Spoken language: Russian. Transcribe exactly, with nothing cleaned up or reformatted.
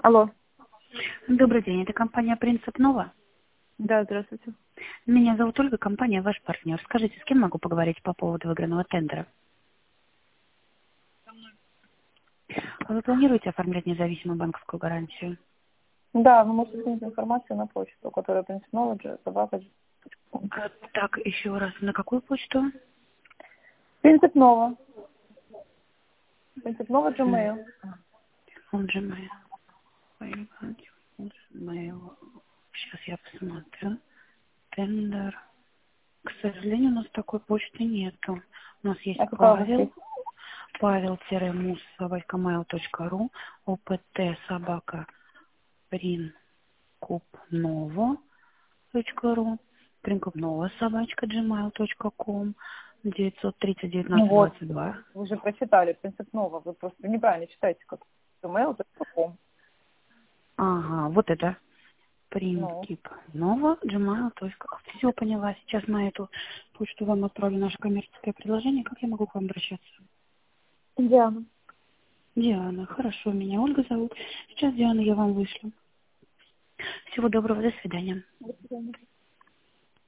Алло. Добрый день, это компания «Принцип Нова». Да, здравствуйте. Меня зовут Ольга, компания «Ваш партнер». Скажите, с кем могу поговорить по поводу выигранного тендера? Вы планируете оформлять независимую банковскую гарантию? Да, вы можете скинуть информацию на почту, которая Принцип Knowledge, собака. А, так, еще раз, на какую почту? Принцип Нова. Принцип Нова Gmail. Он Gmail. Gmail. Сейчас я посмотрю. Тендер. К сожалению, у нас такой почты нету. У нас есть А какая у вас Павел. есть? Павел-мус собака mail точка ру. опт собака принкубново точка ру. Принкубново собачка gmail точка ком. девятьсот тридцать Ну девятнадцать вот, двадцать два. вы же прочитали Принцип Нова. Вы просто неправильно читаете, как gmail точка ком. Ага, вот это. Ну, Принкубново gmail точка ком. Все поняла. Сейчас на эту почту вам отправлю наше коммерческое предложение. Как я могу к вам обращаться? Диана. Диана. Хорошо, меня Ольга зовут. Сейчас, Диана, я вам вышлю. Всего доброго, до свидания. До свидания.